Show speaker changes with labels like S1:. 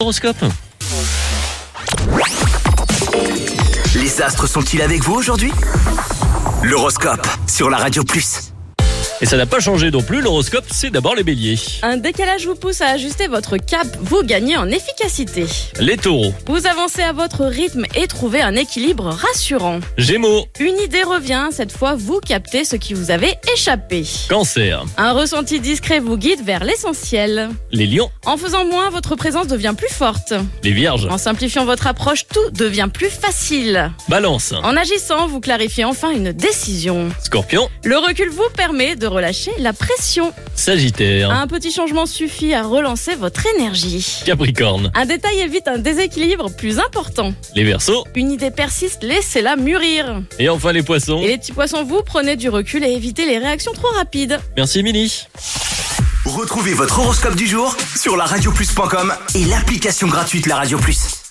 S1: Horoscope.
S2: Les astres sont-ils avec vous aujourd'hui? L'horoscope sur la Radio Plus.
S1: Et ça n'a pas changé non plus, l'horoscope, c'est d'abord les béliers.
S3: Un décalage vous pousse à ajuster votre cap, vous gagnez en efficacité.
S1: Les taureaux.
S3: Vous avancez à votre rythme et trouvez un équilibre rassurant.
S1: Gémeaux.
S3: Une idée revient, cette fois vous captez ce qui vous avait échappé.
S1: Cancer.
S3: Un ressenti discret vous guide vers l'essentiel.
S1: Les lions.
S3: En faisant moins, votre présence devient plus forte.
S1: Les vierges.
S3: En simplifiant votre approche, tout devient plus facile.
S1: Balance.
S3: En agissant, vous clarifiez enfin une décision.
S1: Scorpion.
S3: Le recul vous permet de relâcher la pression.
S1: Sagittaire.
S3: Un petit changement suffit à relancer votre énergie.
S1: Capricorne.
S3: Un détail évite un déséquilibre plus important.
S1: Les verseaux.
S3: Une idée persiste, laissez-la mûrir.
S1: Et enfin les poissons.
S3: Et les petits poissons, vous prenez du recul et évitez les réactions trop rapides.
S1: Merci Émilie.
S2: Retrouvez votre horoscope du jour sur la radioplus.com et l'application gratuite La Radio Plus.